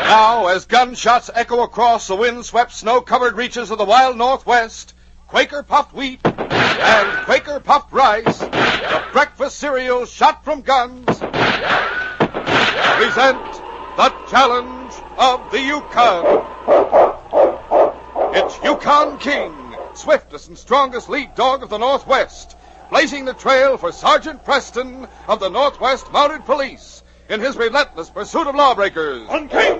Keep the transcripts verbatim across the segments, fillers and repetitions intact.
Now, as gunshots echo across the wind-swept, snow-covered reaches of the wild Northwest, Quaker Puffed Wheat and Quaker Puffed Rice, the breakfast cereal shot from guns, present the challenge of the Yukon. It's Yukon King, swiftest and strongest lead dog of the Northwest, blazing the trail for Sergeant Preston of the Northwest Mounted Police in his relentless pursuit of lawbreakers. On King!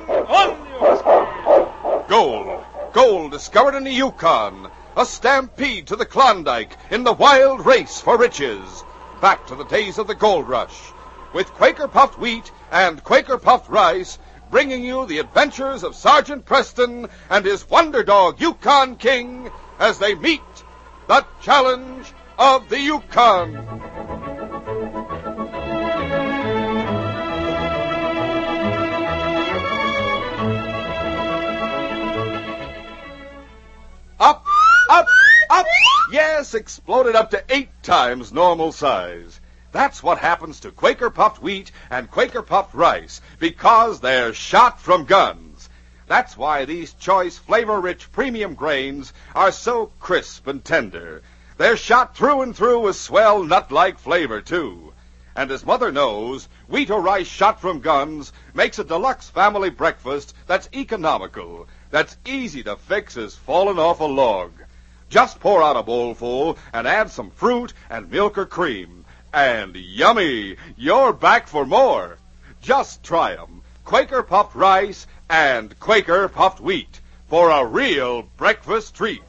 On! Gold. Gold discovered in the Yukon. A stampede to the Klondike in the wild race for riches. Back to the days of the gold rush. With Quaker Puffed Wheat and Quaker Puffed Rice, bringing you the adventures of Sergeant Preston and his wonder dog, Yukon King, as they meet the challenge of the Yukon. Up, up, up! Yes, exploded up to eight times normal size. That's what happens to Quaker Puffed Wheat and Quaker Puffed Rice, because they're shot from guns. That's why these choice, flavor-rich premium grains are so crisp and tender. They're shot through and through with swell nut-like flavor, too. And as Mother knows, wheat or rice shot from guns makes a deluxe family breakfast that's economical, that's easy to fix as falling off a log. Just pour out a bowlful and add some fruit and milk or cream. And yummy! You're back for more. Just try 'em. Quaker Puffed Rice and Quaker Puffed Wheat for a real breakfast treat.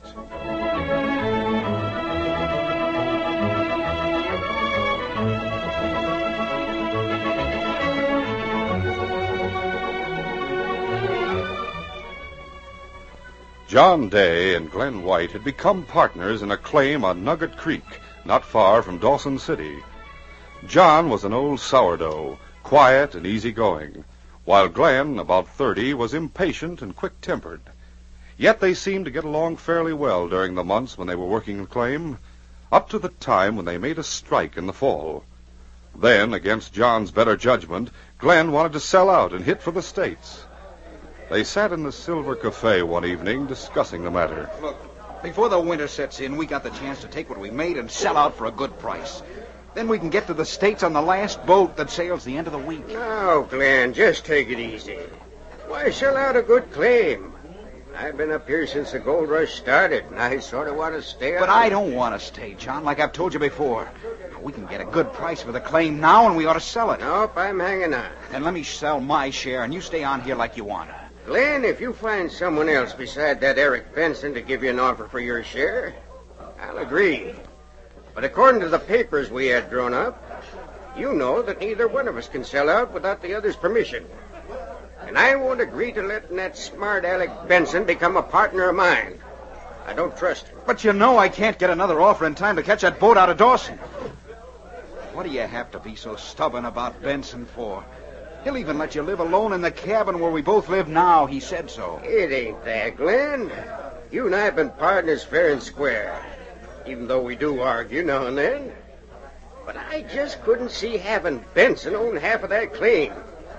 John Day and Glenn White had become partners in a claim on Nugget Creek, not far from Dawson City. John was an old sourdough, quiet and easygoing, while Glenn, about thirty, was impatient and quick-tempered. Yet they seemed to get along fairly well during the months when they were working the claim, up to the time when they made a strike in the fall. Then, against John's better judgment, Glenn wanted to sell out and hit for the States. They sat in the Silver Cafe one evening discussing the matter. Look, before the winter sets in, we got the chance to take what we made and sell out for a good price. Then we can get to the States on the last boat that sails the end of the week. Now, Glenn, just take it easy. Why sell out a good claim? I've been up here since the gold rush started, and I sort of want to stay But on. I don't want to stay, John, like I've told you before. We can get a good price for the claim now, and we ought to sell it. Nope, I'm hanging on. Then let me sell my share, and you stay on here like you want to. Glenn, if you find someone else beside that Eric Benson to give you an offer for your share, I'll agree. But according to the papers we had drawn up, you know that neither one of us can sell out without the other's permission. And I won't agree to letting that smart Alec Benson become a partner of mine. I don't trust him. But you know I can't get another offer in time to catch that boat out of Dawson. What do you have to be so stubborn about Benson for? He'll even let you live alone in the cabin where we both live now. He said so. It ain't that, Glenn. You and I have been partners fair and square, even though we do argue now and then. But I just couldn't see having Benson own half of that claim.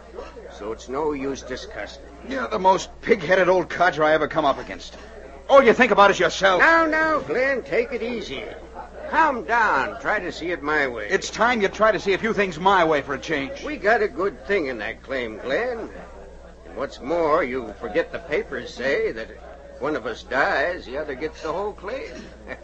So it's no use discussing. You're the most pig-headed old codger I ever come up against. All you think about is yourself. Now, now, Glenn, take it easy. Calm down. Try to see it my way. It's time you try to see a few things my way for a change. We got a good thing in that claim, Glenn. And what's more, you forget the papers say that if one of us dies, the other gets the whole claim.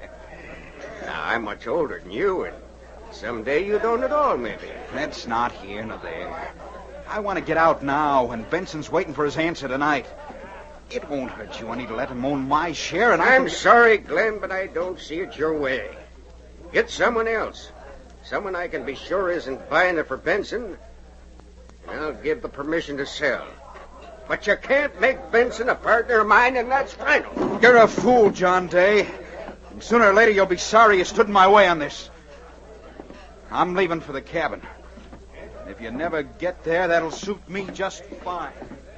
Now, I'm much older than you, and someday you don't at all, maybe. That's not here nor there. I want to get out now, and Benson's waiting for his answer tonight. It won't hurt you any to let him own my share, and I'm I can... sorry, Glenn, but I don't see it your way. Get someone else. Someone I can be sure isn't buying it for Benson, and I'll give the permission to sell. But you can't make Benson a partner of mine, and that's final. You're a fool, John Day. And sooner or later you'll be sorry you stood in my way on this. I'm leaving for the cabin. And if you never get there, that'll suit me just fine.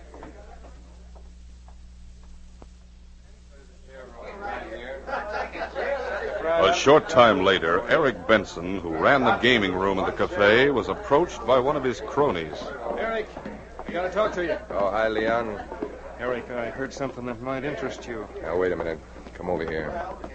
A short time later, Eric Benson, who ran the gaming room in the cafe, was approached by one of his cronies. Eric, I gotta talk to you. Oh, hi, Leon. Eric, I heard something that might interest you. Now, wait a minute. Come over here.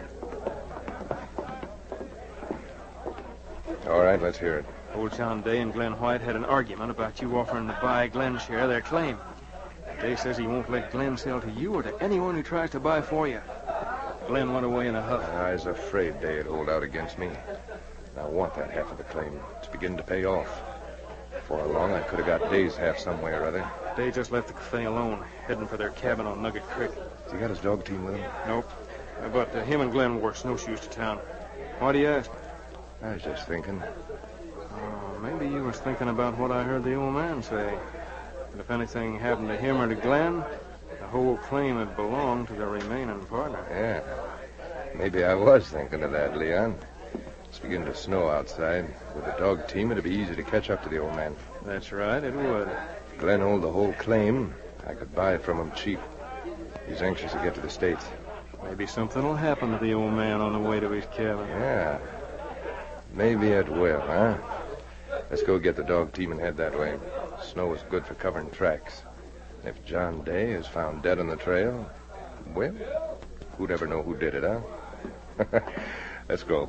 All right, let's hear it. Old John Day and Glenn White had an argument about you offering to buy Glenn's share of their claim. Day says he won't let Glenn sell to you or to anyone who tries to buy for you. Glenn went away in a huff. I was afraid Day'd hold out against me. I want that half of the claim. It's beginning to pay off. Before long, I could have got Day's half some way or other. Day just left the cafe alone, heading for their cabin on Nugget Creek. Has he got his dog team with him? Nope. But uh, him and Glenn wore snowshoes to town. Why do you ask? I was just thinking. Oh, maybe you was thinking about what I heard the old man say. That if anything happened to him or to Glenn, the whole claim would belong to the remaining partner. Yeah. Maybe I was thinking of that, Leon. It's beginning to snow outside. With a dog team, it'd be easy to catch up to the old man. That's right, it would. If Glenn hold the whole claim, I could buy it from him cheap. He's anxious to get to the States. Maybe something will happen to the old man on the way to his cabin. Yeah. Maybe it will, huh? Let's go get the dog team and head that way. Snow is good for covering tracks. And if John Day is found dead on the trail, well, who'd ever know who did it, huh? Let's go.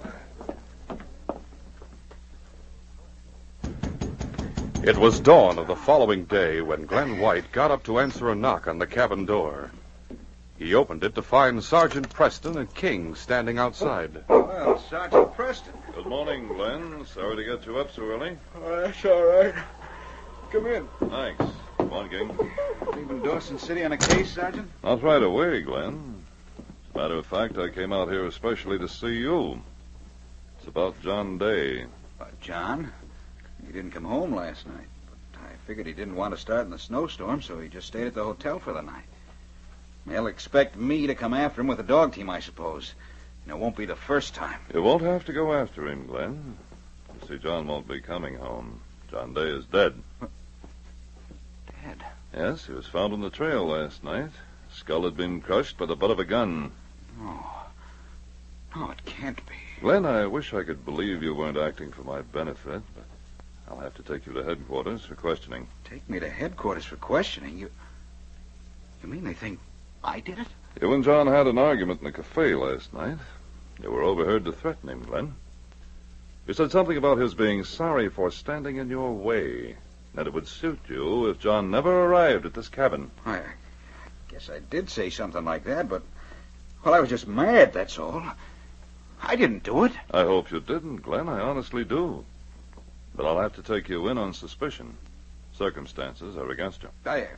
It was dawn of the following day when Glenn White got up to answer a knock on the cabin door. He opened it to find Sergeant Preston and King standing outside. Well, Sergeant Preston. Good morning, Glenn. Sorry to get you up so early. Oh, that's all right. Come in. Thanks. Come on, King. Leaving Dawson City on a case, Sergeant? Not right away, Glenn. As a matter of fact, I came out here especially to see you. It's about John Day. Uh, John? He didn't come home last night. But I figured he didn't want to start in the snowstorm, so he just stayed at the hotel for the night. They'll expect me to come after him with a dog team, I suppose. And it won't be the first time. You won't have to go after him, Glenn. You see, John won't be coming home. John Day is dead. Dead? Yes, he was found on the trail last night. His skull had been crushed by the butt of a gun. No. No, it can't be. Glenn, I wish I could believe you weren't acting for my benefit, but I'll have to take you to headquarters for questioning. Take me to headquarters for questioning? You... You mean they think I did it? You and John had an argument in the cafe last night. You were overheard to threaten him, Glenn. You said something about his being sorry for standing in your way, that it would suit you if John never arrived at this cabin. I guess I did say something like that, but... Well, I was just mad, that's all. I didn't do it. I hope you didn't, Glenn. I honestly do. But I'll have to take you in on suspicion. Circumstances are against you. I...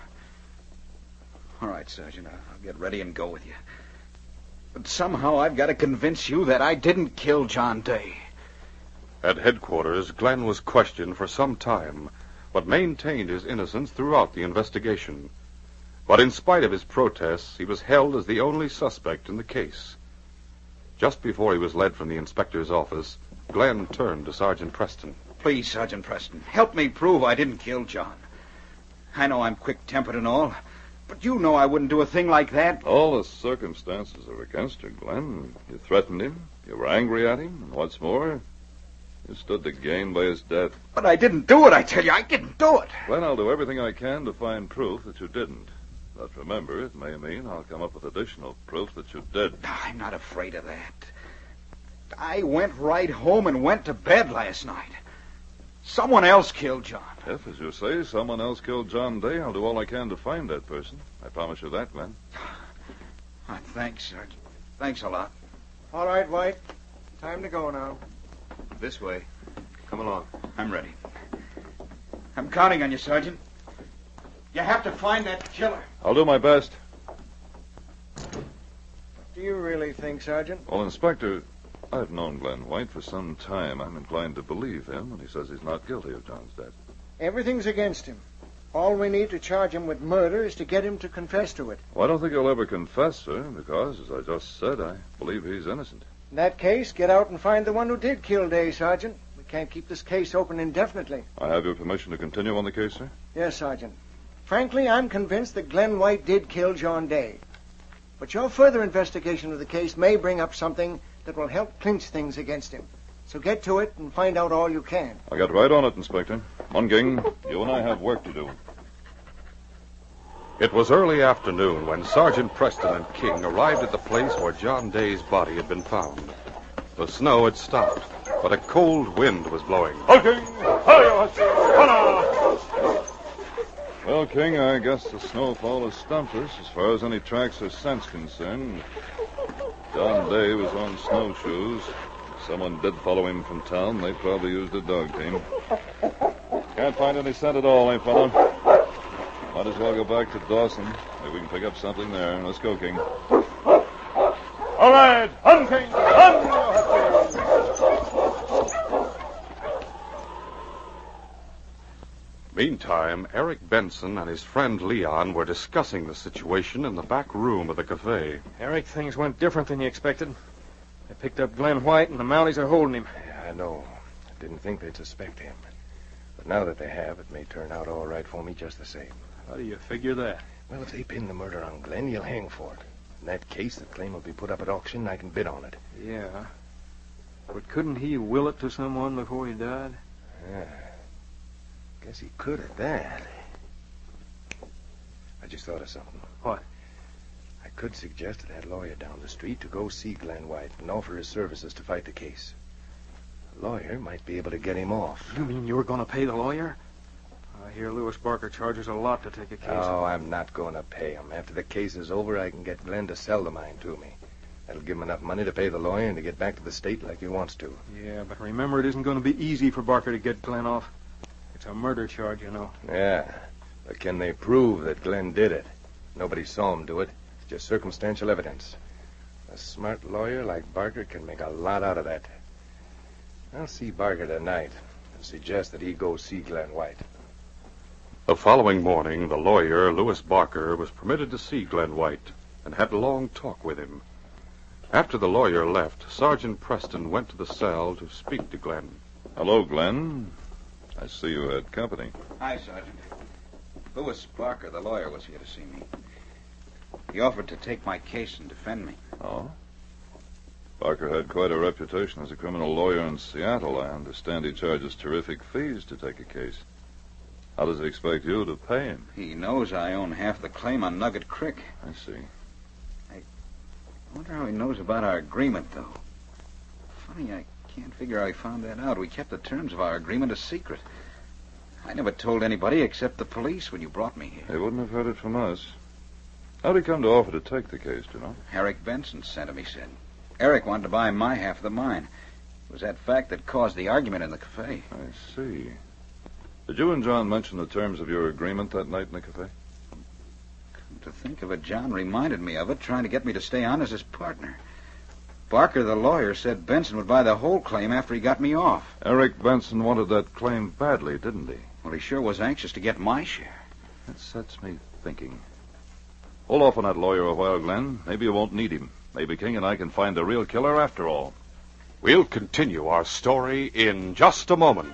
All right, Sergeant, I'll get ready and go with you. But somehow I've got to convince you that I didn't kill John Day. At headquarters, Glenn was questioned for some time, but maintained his innocence throughout the investigation. But in spite of his protests, he was held as the only suspect in the case. Just before he was led from the inspector's office, Glenn turned to Sergeant Preston. Please, Sergeant Preston, help me prove I didn't kill John. I know I'm quick-tempered and all, but you know I wouldn't do a thing like that. All the circumstances are against you, Glenn. You threatened him. You were angry at him. And what's more, you stood to gain by his death. But I didn't do it, I tell you. I didn't do it. Glenn, I'll do everything I can to find proof that you didn't. But remember, it may mean I'll come up with additional proof that you did. I'm not afraid of that. I went right home and went to bed last night. Someone else killed John. If, as you say, someone else killed John Day, I'll do all I can to find that person. I promise you that, Glenn. Oh, thanks, Sergeant. Thanks a lot. All right, White. Time to go now. This way. Come along. I'm ready. I'm counting on you, Sergeant. You have to find that killer. I'll do my best. Do you really think, Sergeant? Well, Inspector, I've known Glenn White for some time. I'm inclined to believe him when he says he's not guilty of John's death. Everything's against him. All we need to charge him with murder is to get him to confess to it. Well, I don't think he'll ever confess, sir, because, as I just said, I believe he's innocent. In that case, get out and find the one who did kill Day, Sergeant. We can't keep this case open indefinitely. I have your permission to continue on the case, sir? Yes, Sergeant. Frankly, I'm convinced that Glenn White did kill John Day. But your further investigation of the case may bring up something that will help clinch things against him. So get to it and find out all you can. I'll get right on it, Inspector. Munging, you and I have work to do. It was early afternoon when Sergeant Preston and King arrived at the place where John Day's body had been found. The snow had stopped, but a cold wind was blowing. Well, King, I guess the snowfall has stumped us as far as any tracks or scent's concerned. John Day was on snowshoes. If someone did follow him from town, they probably used a dog team. Can't find any scent at all, eh, fella? Might as well go back to Dawson. Maybe we can pick up something there. Let's go, King. All right, hunting, hunting. Meantime, Eric Benson and his friend Leon were discussing the situation in the back room of the cafe. Eric, things went different than you expected. They picked up Glenn White, and the Mounties are holding him. Yeah, I know. I didn't think they'd suspect him. But now that they have, it may turn out all right for me just the same. How do you figure that? Well, if they pin the murder on Glenn, he'll hang for it. In that case, the claim will be put up at auction, and I can bid on it. Yeah. But couldn't he will it to someone before he died? Yeah. Guess he could at that. I just thought of something. What? I could suggest to that lawyer down the street to go see Glenn White and offer his services to fight the case. The lawyer might be able to get him off. You mean you're going to pay the lawyer? I hear Lewis Barker charges a lot to take a case. Oh, I'm not going to pay him. After the case is over, I can get Glenn to sell the mine to me. That'll give him enough money to pay the lawyer and to get back to the state like he wants to. Yeah, but remember, it isn't going to be easy for Barker to get Glenn off. It's a murder charge, you know. Yeah, but can they prove that Glenn did it? Nobody saw him do it. It's just circumstantial evidence. A smart lawyer like Barker can make a lot out of that. I'll see Barker tonight and suggest that he go see Glenn White. The following morning, the lawyer, Lewis Barker, was permitted to see Glenn White and had a long talk with him. After the lawyer left, Sergeant Preston went to the cell to speak to Glenn. Hello, Glenn. I see you had company. Hi, Sergeant. Lewis Barker, the lawyer, was here to see me. He offered to take my case and defend me. Oh? Barker had quite a reputation as a criminal lawyer in Seattle. I understand he charges terrific fees to take a case. How does he expect you to pay him? He knows I own half the claim on Nugget Creek. I see. I wonder how he knows about our agreement, though. Funny, I can't figure how he found that out. We kept the terms of our agreement a secret. I never told anybody except the police when you brought me here. They wouldn't have heard it from us. How'd he come to offer to take the case, do you know? Eric Benson sent him, he said. Eric wanted to buy my half of the mine. It was that fact that caused the argument in the cafe. I see. Did you and John mention the terms of your agreement that night in the cafe? To think of it, John reminded me of it, trying to get me to stay on as his partner. Barker, the lawyer, said Benson would buy the whole claim after he got me off. Eric Benson wanted that claim badly, didn't he? Well, he sure was anxious to get my share. That sets me thinking. Hold off on that lawyer a while, Glenn. Maybe you won't need him. Maybe King and I can find the real killer after all. We'll continue our story in just a moment.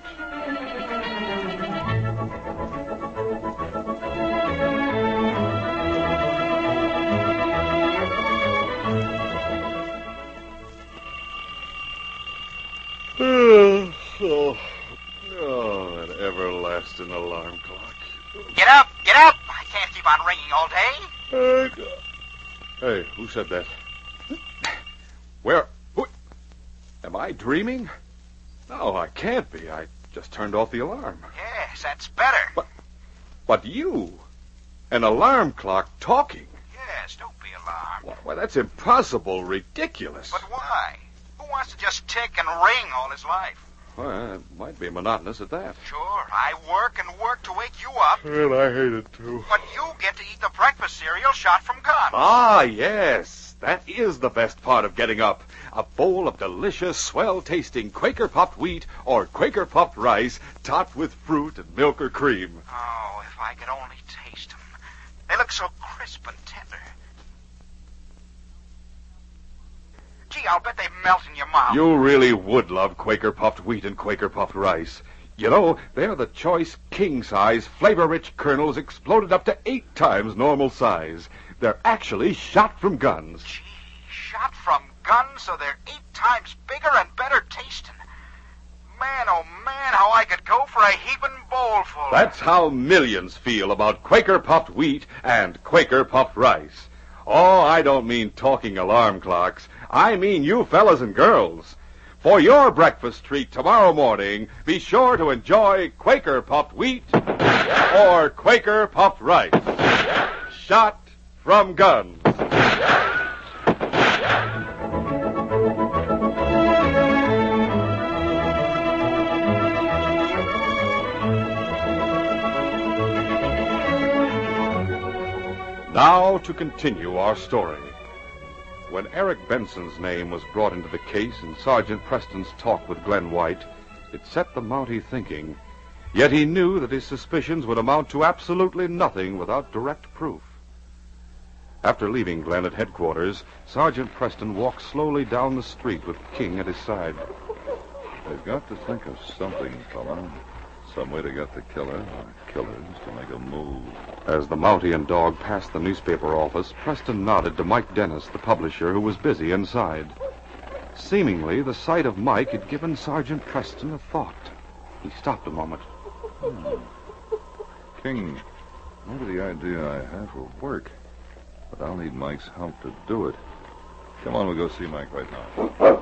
Oh, oh, oh, that everlasting alarm clock. Get up, get up! I can't keep on ringing all day. Hey, who said that? Where? Who? Am I dreaming? No, I can't be. I just turned off the alarm. Yes, that's better. But, but you, an alarm clock talking? Yes, don't be alarmed. Why, why, that's impossible, ridiculous. But why? Who wants to just tick and ring all his life? Well, it might be monotonous at that. Sure, I work and work to wake you up. Well, I hate it, too. But you get to eat the breakfast cereal shot from guns. Ah, yes. That is the best part of getting up. A bowl of delicious, swell-tasting Quaker puffed wheat or Quaker puffed rice topped with fruit and milk or cream. Oh, if I could only taste them. They look so crisp and tender. Gee, I'll bet they melt in your mouth. You really would love Quaker puffed wheat and Quaker puffed rice. You know, they're the choice king-size, flavor-rich kernels exploded up to eight times normal size. They're actually shot from guns. Gee, shot from guns so they're eight times bigger and better tasting. Man, oh, man, how I could go for a heaping bowlful. That's how millions feel about Quaker puffed wheat and Quaker puffed rice. Oh, I don't mean talking alarm clocks. I mean you fellas and girls. For your breakfast treat tomorrow morning, be sure to enjoy Quaker puffed wheat or Quaker puffed rice. Shot from guns. Now to continue our story. When Eric Benson's name was brought into the case in Sergeant Preston's talk with Glenn White, it set the Mountie thinking. Yet he knew that his suspicions would amount to absolutely nothing without direct proof. After leaving Glenn at headquarters, Sergeant Preston walked slowly down the street with King at his side. They've got to think of something, fella. Some way to get the killer or killers to make a move. As the Mountie and dog passed the newspaper office, Preston nodded to Mike Dennis, the publisher, who was busy inside. Seemingly, the sight of Mike had given Sergeant Preston a thought. He stopped a moment. Hmm. King, maybe the idea I have will work, but I'll need Mike's help to do it. Come on, we'll go see Mike right now.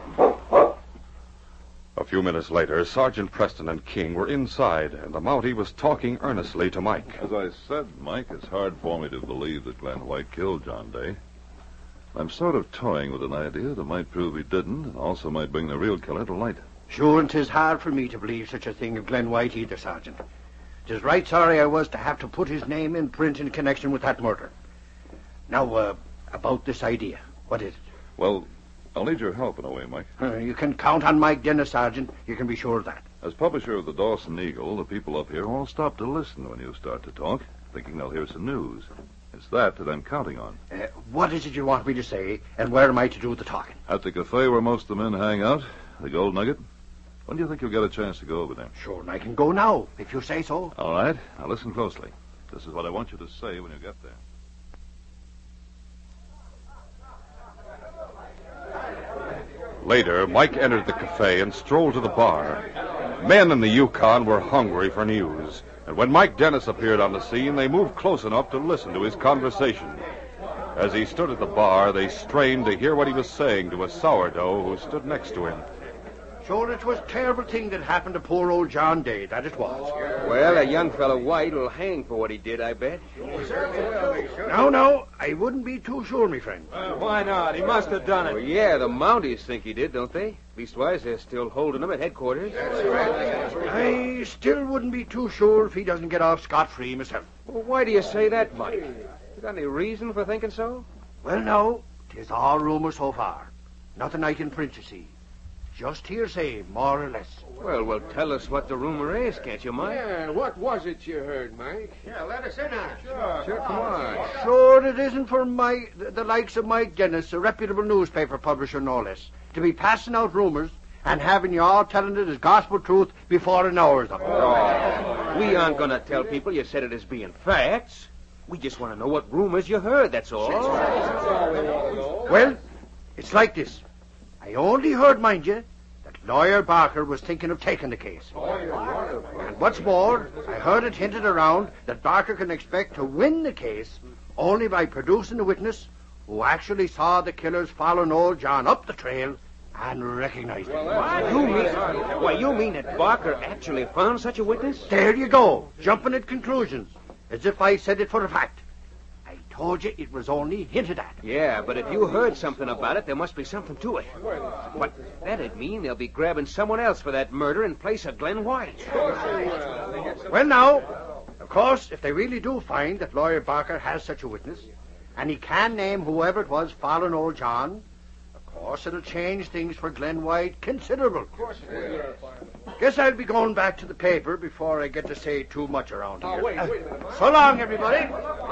A few minutes later, Sergeant Preston and King were inside, and the Mountie was talking earnestly to Mike. As I said, Mike, it's hard for me to believe that Glenn White killed John Day. I'm sort of toying with an idea that might prove he didn't, and also might bring the real killer to light. Sure, and 'tis hard for me to believe such a thing of Glenn White either, Sergeant. 'Tis right sorry I was to have to put his name in print in connection with that murder. Now, uh, about this idea, what is it? Well, I'll need your help in a way, Mike. Uh, you can count on Mike Dennis, Sergeant. You can be sure of that. As publisher of the Dawson Eagle, the people up here all stop to listen when you start to talk, thinking they'll hear some news. It's that that I'm counting on. Uh, what is it you want me to say, and where am I to do the talking? At the cafe where most of the men hang out, the Gold Nugget. When do you think you'll get a chance to go over there? Sure, and I can go now, if you say so. All right. Now listen closely. This is what I want you to say when you get there. Later, Mike entered the cafe and strolled to the bar. Men in the Yukon were hungry for news, and when Mike Dennis appeared on the scene, they moved close enough to listen to his conversation. As he stood at the bar, they strained to hear what he was saying to a sourdough who stood next to him. Sure, it was a terrible thing that happened to poor old John Day, that it was. Well, a young fellow White will hang for what he did, I bet. No, no, I wouldn't be too sure, me friend. Uh, why not? He must have done it. Well, yeah, the Mounties think he did, don't they? Leastwise, they're still holding him at headquarters. I still wouldn't be too sure if he doesn't get off scot-free myself. Well, why do you say that, Mike? You got any reason for thinking so? Well, no, 'tis all rumor so far. Nothing I can print, you see. Just hearsay, more or less. Well, well, tell us what the rumor is, can't you, Mike? Yeah, what was it you heard, Mike? Yeah, let us in on it. Sure, Sure, come on. Sure, it isn't for my, the, the likes of Mike Dennis, a reputable newspaper publisher, no less, to be passing out rumors and having you all telling it as gospel truth before an hour's up. Oh, we aren't going to tell people you said it as being facts. We just want to know what rumors you heard, that's all. Well, it's like this. I only heard, mind you, that Lawyer Barker was thinking of taking the case. And what's more, I heard it hinted around that Barker can expect to win the case only by producing a witness who actually saw the killers following old John up the trail and recognized him. What? You mean, why, you mean that Barker actually found such a witness? There you go, jumping at conclusions, as if I said it for a fact. I told you it was only hinted at. Yeah, but if you heard something about it, there must be something to it. But that'd mean they'll be grabbing someone else for that murder in place of Glenn White. Well, now, of course, if they really do find that Lawyer Barker has such a witness, and he can name whoever it was following old John, of course it'll change things for Glenn White considerable. Of course it will. Guess I'll be going back to the paper before I get to say too much around here. Oh, wait, wait a minute. So long, everybody.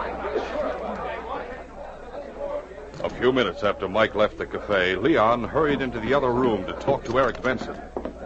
A few minutes after Mike left the cafe, Leon hurried into the other room to talk to Eric Benson.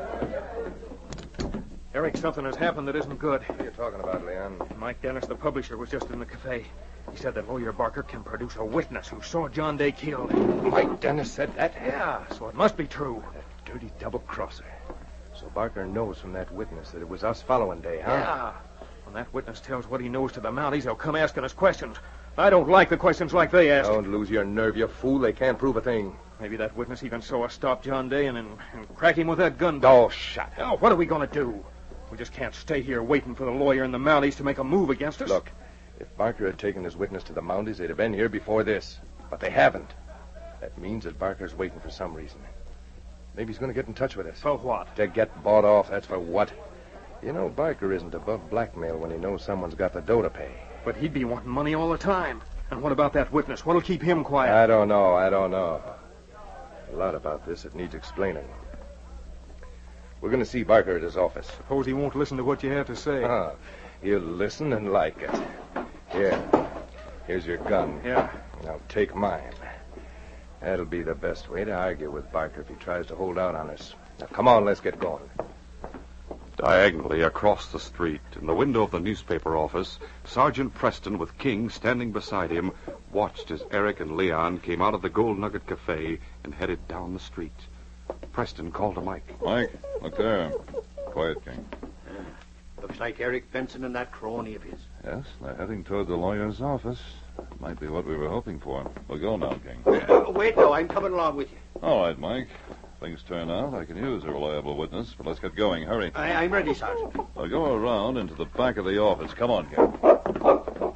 Eric, something has happened that isn't good. What are you talking about, Leon? Mike Dennis, the publisher, was just in the cafe. He said that Lawyer Barker can produce a witness who saw John Day killed. Mike Dennis said that? Yeah, so it must be true. That dirty double-crosser. So Barker knows from that witness that it was us following Day, huh? Yeah. When that witness tells what he knows to the Mounties, they'll come asking us questions. I don't like the questions like they ask. Don't lose your nerve, you fool. They can't prove a thing. Maybe that witness even saw us stop John Day and, and, and crack him with that gun. Oh, shut up. Oh, what are we going to do? We just can't stay here waiting for the lawyer and the Mounties to make a move against us. Look, if Barker had taken his witness to the Mounties, they'd have been here before this. But they haven't. That means that Barker's waiting for some reason. Maybe he's going to get in touch with us. For what? To get bought off, that's for what? You know, Barker isn't above blackmail when he knows someone's got the dough to pay. But he'd be wanting money all the time. And what about that witness? What'll keep him quiet? I don't know, I don't know. A lot about this that needs explaining. We're going to see Barker at his office. Suppose he won't listen to what you have to say. Ah, he'll listen and like it. Here, here's your gun. Yeah. Now take mine. That'll be the best way to argue with Barker if he tries to hold out on us. Now, come on, let's get going. Diagonally across the street, in the window of the newspaper office, Sergeant Preston, with King standing beside him, watched as Eric and Leon came out of the Gold Nugget Cafe and headed down the street. Preston called to Mike. Mike, look there. Quiet, King. Looks like Eric Benson and that crony of his. Yes, they're heading toward the lawyer's office. Might be what we were hoping for. We'll go now, King. Uh, wait, no, I'm coming along with you. All right, Mike. Things turn out, I can use a reliable witness, but let's get going. Hurry. I, I'm ready, Sergeant. I'll go around into the back of the office. Come on, King.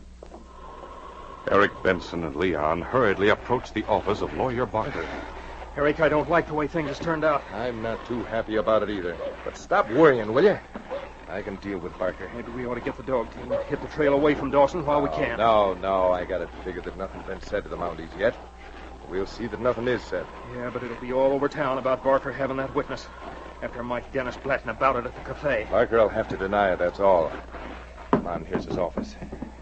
Eric Benson and Leon hurriedly approached the office of Lawyer Barker. Eric, I don't like the way things has turned out. I'm not too happy about it either. But stop worrying, will you? I can deal with Barker. Maybe we ought to get the dog team and hit the trail away from Dawson while we can. No, no, I got it figured that nothing's been said to the Mounties yet. We'll see that nothing is said. Yeah, but it'll be all over town about Barker having that witness. After Mike Dennis blatting about it at the cafe. Barker will have to deny it, that's all. Come on, here's his office.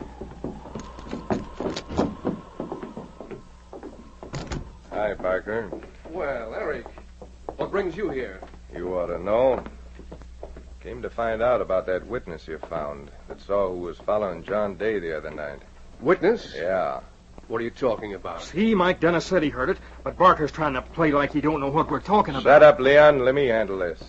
Hi, Barker. Well, Eric, what brings you here? You ought to know. Came to find out about that witness you found that saw who was following John Day the other night. Witness? Yeah. What are you talking about? See, Mike Dennis said he heard it, but Barker's trying to play like he don't know what we're talking about. Shut up, Leon. Let me handle this.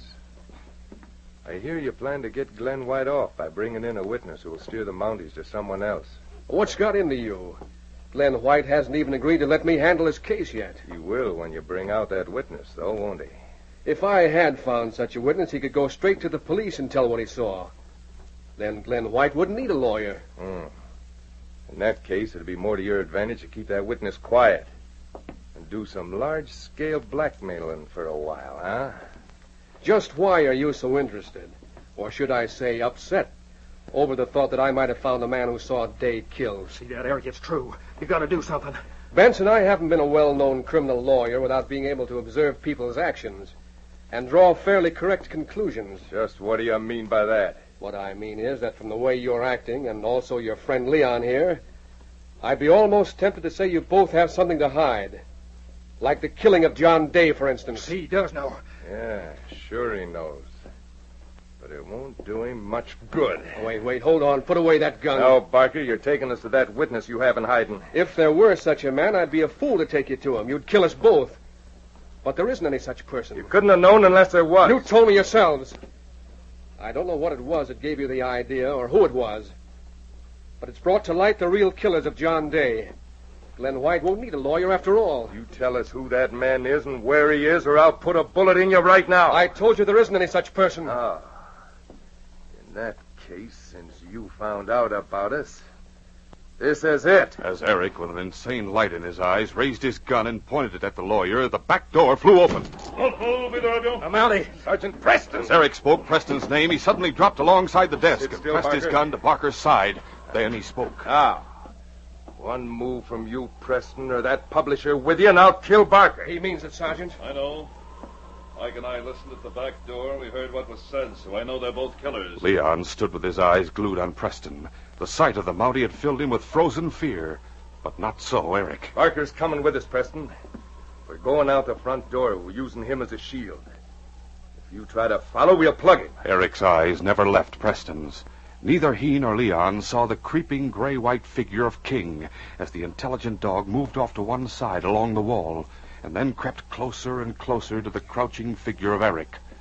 I hear you plan to get Glenn White off by bringing in a witness who will steer the Mounties to someone else. What's got into you? Glenn White hasn't even agreed to let me handle his case yet. He will when you bring out that witness, though, won't he? If I had found such a witness, he could go straight to the police and tell what he saw. Then Glenn White wouldn't need a lawyer. Hmm. In that case, it'd be more to your advantage to keep that witness quiet and do some large-scale blackmailing for a while, huh? Just why are you so interested, or should I say upset, over the thought that I might have found the man who saw Day killed? See that, Eric? It's true. You got to do something. Benson, I haven't been a well-known criminal lawyer without being able to observe people's actions and draw fairly correct conclusions. Just what do you mean by that? What I mean is that from the way you're acting, and also your friend Leon here, I'd be almost tempted to say you both have something to hide. Like the killing of John Day, for instance. See, he does know. Yeah, sure he knows. But it won't do him much good. Oh, wait, wait, hold on. Put away that gun. No, Barker, you're taking us to that witness you have in hiding. If there were such a man, I'd be a fool to take you to him. You'd kill us both. But there isn't any such person. You couldn't have known unless there was. You told me yourselves. I don't know what it was that gave you the idea or who it was. But it's brought to light the real killers of John Day. Glenn White won't need a lawyer after all. You tell us who that man is and where he is, or I'll put a bullet in you right now. I told you there isn't any such person. Ah. In that case, since you found out about us, this is it. As Eric, with an insane light in his eyes, raised his gun and pointed it at the lawyer, the back door flew open. Don't move, either of you. A Mountie. Sergeant Preston. As Eric spoke Preston's name, he suddenly dropped alongside the desk Sit and still, pressed his Barker. gun to Barker's side. Then he spoke. Now, one move from you, Preston, or that publisher with you, and I'll kill Barker. He means it, Sergeant. I know. Mike and I listened at the back door. We heard what was said, so I know they're both killers. Leon stood with his eyes glued on Preston. The sight of the Mountie had filled him with frozen fear. But not so Eric. Barker's coming with us, Preston. We're going out the front door. We're using him as a shield. If you try to follow, we'll plug him. Eric's eyes never left Preston's. Neither he nor Leon saw the creeping gray-white figure of King as the intelligent dog moved off to one side along the wall and then crept closer and closer to the crouching figure of Eric.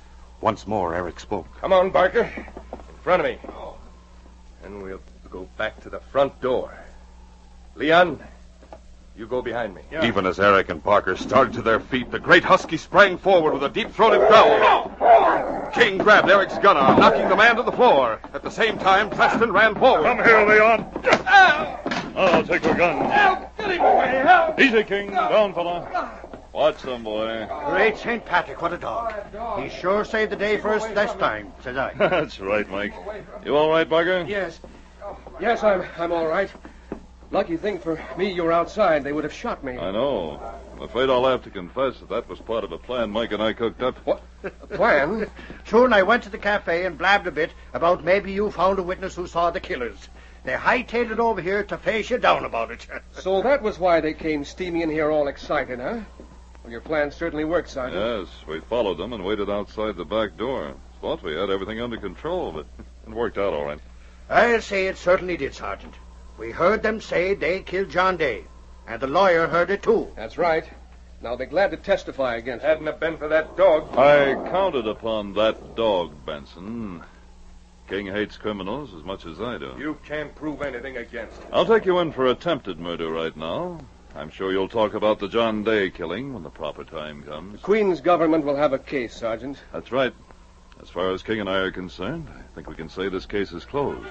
Once more, Eric spoke. Come on, Barker. In front of me. And we'll go back to the front door. Leon, you go behind me. Yeah. Even as Eric and Barker started to their feet, the great husky sprang forward with a deep-throated growl. King grabbed Eric's gun arm, knocking the man to the floor. At the same time, Preston ran forward. Come here, Leon. I'll take your gun. Help! Get him away! Help! Easy, King. Down, fella. Watch them, boy. Great Saint Patrick, what a dog. He sure saved the day for us this time, says I. That's right, Mike. You all right, Barker? Yes. Yes, I'm I'm all right. Lucky thing for me you were outside. They would have shot me. I know. I'm afraid I'll have to confess that that was part of a plan Mike and I cooked up. What? A plan? Sure, and I went to the cafe and blabbed a bit about maybe you found a witness who saw the killers. They hightailed it over here to face you down about it. So that was why they came steaming in here all excited, huh? Well, your plan certainly worked, Sergeant. Yes, we followed them and waited outside the back door. Thought we had everything under control, but it worked out all right. I'll say it certainly did, Sergeant. We heard them say they killed John Day, and the lawyer heard it too. That's right. Now they're glad to testify against Hadn't it been for that dog. I counted upon that dog, Benson. King hates criminals as much as I do. You can't prove anything against him. I'll take you in for attempted murder right now. I'm sure you'll talk about the John Day killing when the proper time comes. The Queen's government will have a case, Sergeant. That's right. As far as King and I are concerned, I think we can say this case is closed.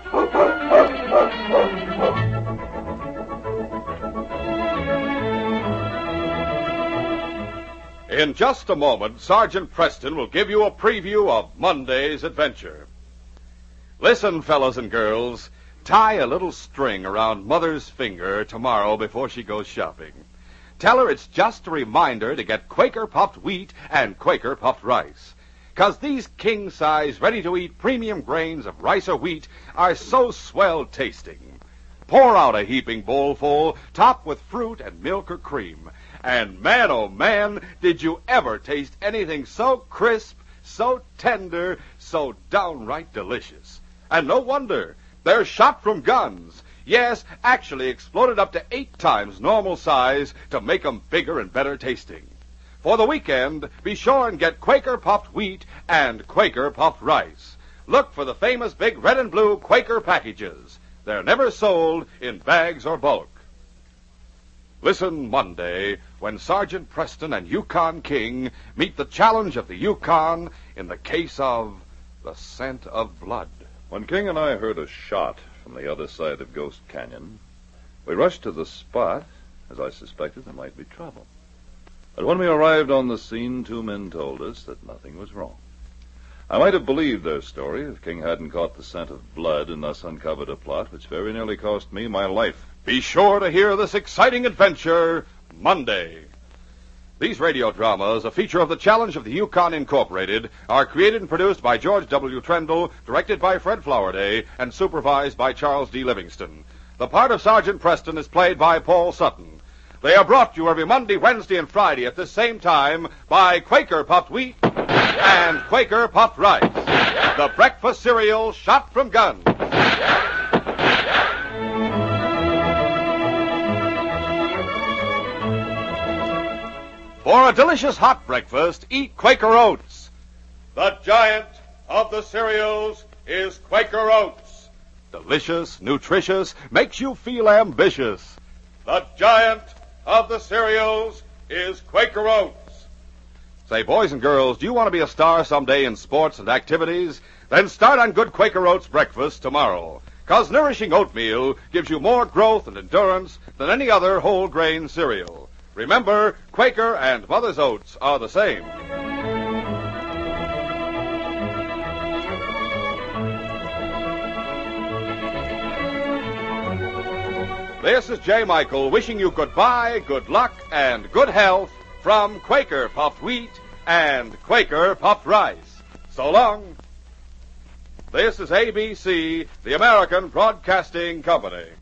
In just a moment, Sergeant Preston will give you a preview of Monday's adventure. Listen, fellows and girls, tie a little string around Mother's finger tomorrow before she goes shopping. Tell her it's just a reminder to get Quaker puffed wheat and Quaker puffed rice. 'Cause these king-size, ready-to-eat premium grains of rice or wheat are so swell tasting. Pour out a heaping bowl full, top with fruit and milk or cream. And man, oh man, did you ever taste anything so crisp, so tender, so downright delicious? And no wonder. They're shot from guns. Yes, actually exploded up to eight times normal size to make 'em bigger and better tasting. For the weekend, be sure and get Quaker puffed wheat and Quaker puffed rice. Look for the famous big red and blue Quaker packages. They're never sold in bags or bulk. Listen Monday when Sergeant Preston and Yukon King meet the challenge of the Yukon in the case of the scent of blood. When King and I heard a shot from the other side of Ghost Canyon, we rushed to the spot, as I suspected there might be trouble. But when we arrived on the scene, two men told us that nothing was wrong. I might have believed their story if King hadn't caught the scent of blood and thus uncovered a plot which very nearly cost me my life. Be sure to hear this exciting adventure Monday. These radio dramas, a feature of the Challenge of the Yukon Incorporated, are created and produced by George W. Trendle, directed by Fred Flowerday, and supervised by Charles D. Livingston. The part of Sergeant Preston is played by Paul Sutton. They are brought to you every Monday, Wednesday, and Friday at this same time by Quaker puffed wheat and Quaker puffed rice, the breakfast cereal shot from guns. For a delicious hot breakfast, eat Quaker Oats. The giant of the cereals is Quaker Oats. Delicious, nutritious, makes you feel ambitious. The giant of the cereals is Quaker Oats. Say, boys and girls, do you want to be a star someday in sports and activities? Then start on good Quaker Oats breakfast tomorrow. 'Cause nourishing oatmeal gives you more growth and endurance than any other whole grain cereal. Remember, Quaker and Mother's Oats are the same. This is J. Michael wishing you goodbye, good luck, and good health from Quaker puffed wheat and Quaker puffed rice. So long. This is A B C, the American Broadcasting Company.